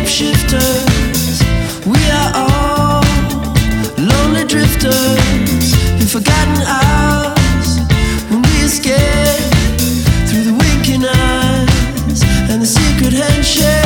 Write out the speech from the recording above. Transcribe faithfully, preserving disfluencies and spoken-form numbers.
shapeshifters. We are all lonely drifters in forgotten hours when we escape through the winking eyes and the secret handshake.